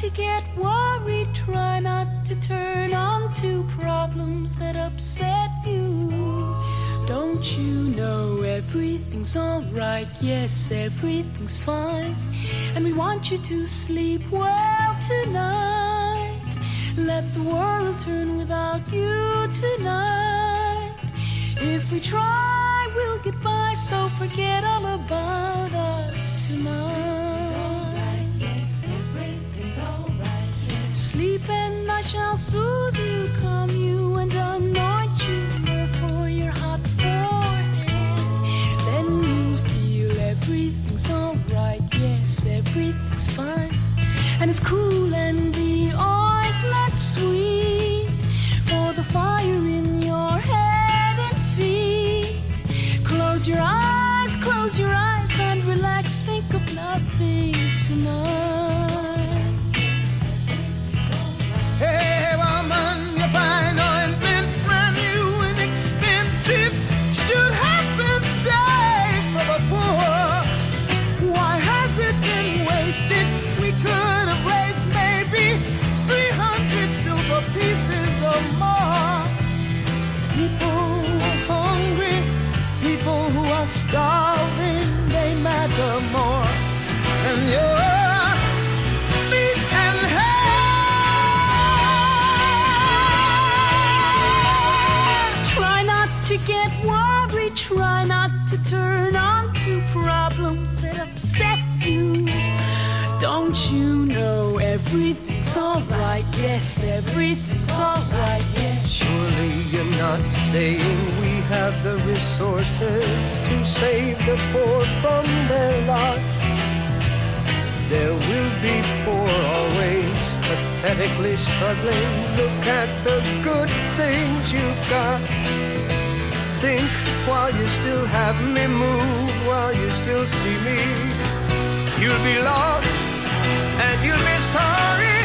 to get worried, try not to turn on to problems that upset you. Don't you know everything's alright? Yes, everything's fine. And we want you to sleep well tonight. Let the world turn without you tonight. If we try, we'll get by, so forget all about us tonight. Yes, everything's alright. Yes. Sleep and I shall soothe you, calm you and anoint you for your hot forehead. Then you'll feel everything's alright. Yes, everything's fine. And it's cool and the ointment sweet for the fire in your head and feet. Close your eyes and relax. Think of nothing tonight. Hey, woman, you find ointment brand new and expensive. Should have been saved for the poor. Why has it been wasted? We could have raised maybe 300 silver pieces or more. People who are hungry, people who are starving, they matter more than your feet and hands. Try not to get worried, try not to turn on to problems that upset you. Don't you know everything's alright? Yes, everything's alright. Yes. Surely you're not saying we have the resources to save the poor from their lot. There will be poor always, pathetically struggling. Look at the good things you've got. Think while you still have me, move while you still see me. You'll be lost and you'll be sorry.